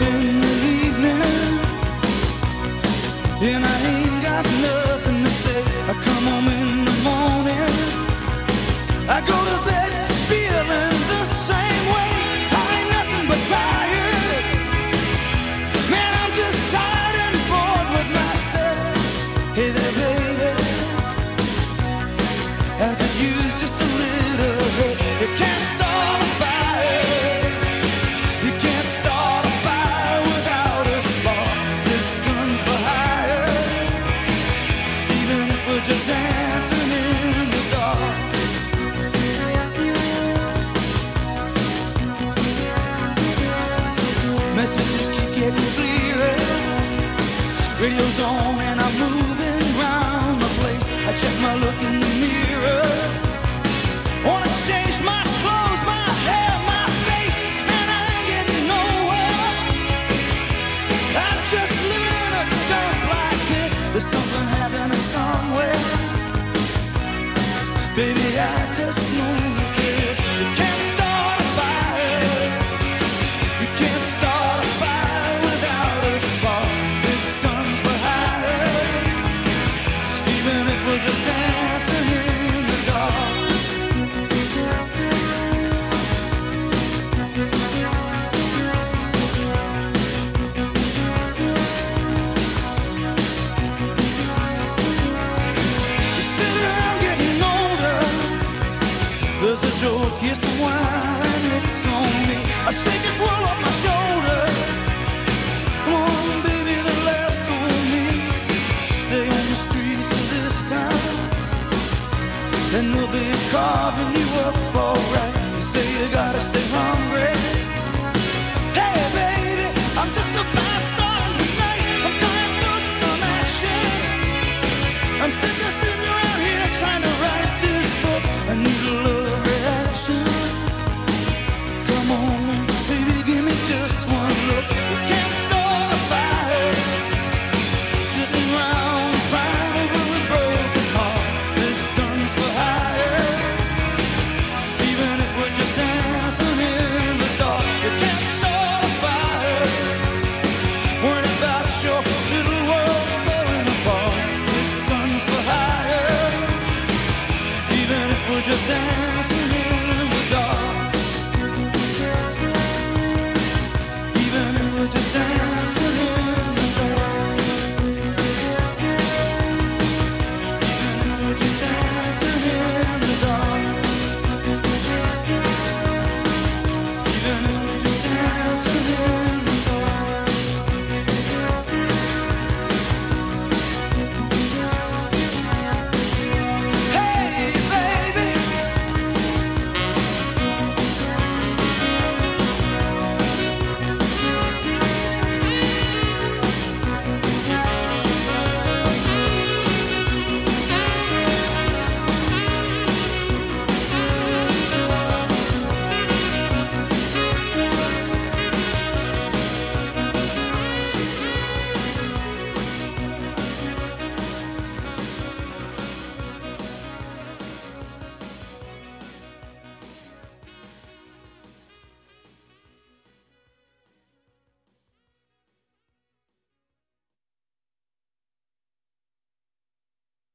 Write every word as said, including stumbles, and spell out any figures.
in the evening, and I ain't got nothing to say. I come home in the morning, I go to bed feeling the same way. I ain't nothing but tired. Man, I'm just tired and bored with myself. Hey there, baby, I could use just a little help. You can't start a fire. You can't start a fire without a spark. This gun's for hire, even if we're just dancing in the dark. Messages keep getting clearer. Radio's on and I'm moving round the place. I check my look in the mirror. Wanna change my clothes, my hair, my face, and I ain't getting nowhere. I'm just living in a dump like this. There's something happening somewhere. Baby, I just know that this. You can't start a fire. You can't start a fire without a spark. This gun's for hire, even if we're just dancing in the dark. You sit around getting older. There's a joke, here's some wine, it's on me. I shake this world off my shoulders. Come on, baby, the laughs on me. Stay on the streets of this town, and they'll be carving you up alright. You say you gotta stay hungry,